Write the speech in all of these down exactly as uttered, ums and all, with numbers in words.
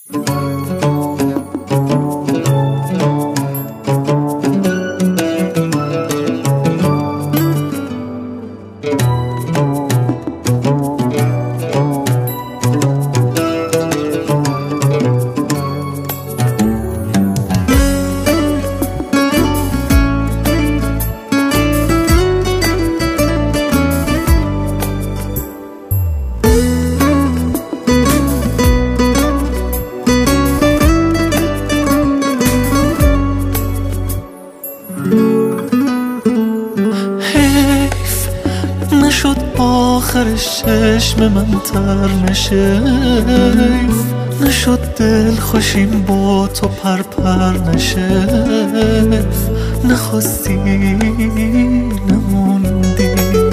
نشد آخرش چشم من تر نشیف، نشد دل خوشیم با تو پر پر نشیف، نخواستی نموندی.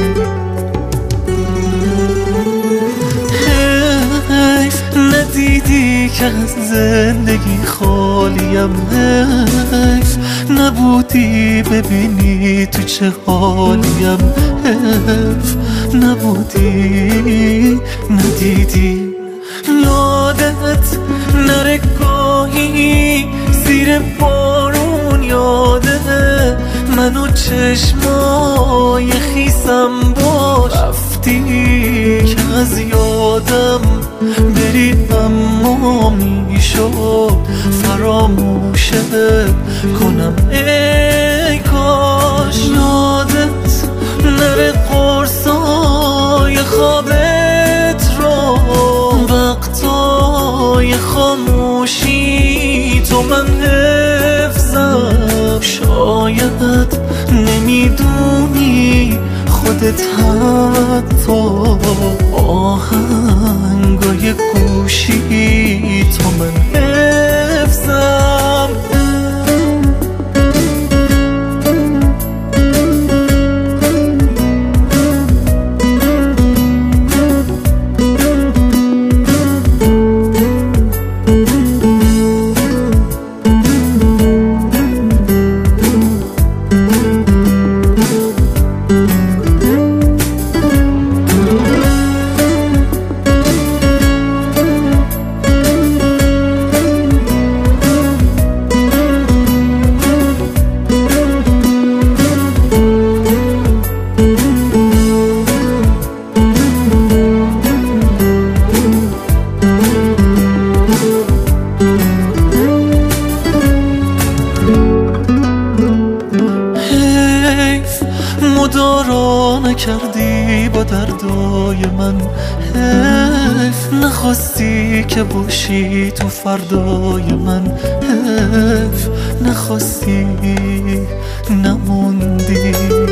حیف ندیدی که از زندگی خالیم، حیف نبودی ببینی تو چه حالیم، حیف نبودی ندیدی. یادت نره گاهی زیر بارون، یاده منو چشمای خیسم باش، رفتی که از یادم بری اما میشد فراموشت کنم ای کاش. یادت نره قرصای خوابت رو، وقتای خاموشی تو من حفظم. شاید نمیدونی خودت حتی آهنگای گوشی تو من حفظم. مدارا نکردی با دردای من، حیف نخواستی که باشی تو فردای من، حیف نخواستی نموندی.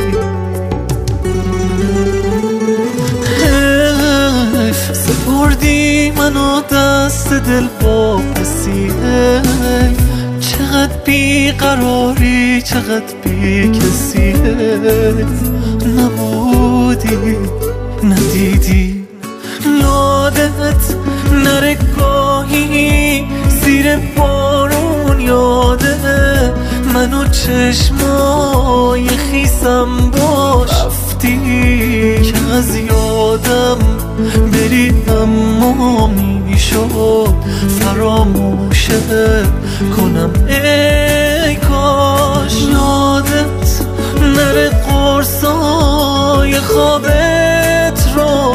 حیف سپردی منو دست دل با پسی، حیف چقدر بیقراری چقدر بی کسی، حیف نبودی ندیدی. یادت نره گاهی زیر بارون، یاده منو چشمای خیسم باش، رفتی که از یادم بری اما میشد فراموشت کنم ای کاش. یادت نره قرصای خوابت رو،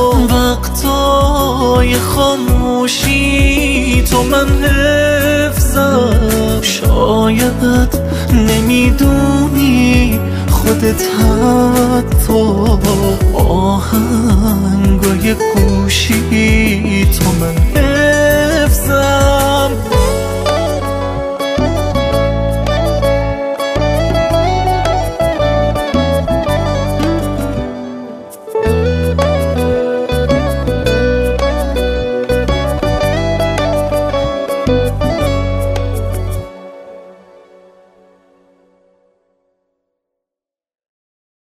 وقتای خاموشی تو من حفظم. شاید نمیدونی خودت حتی آهنگای گوشی تو من حفظم.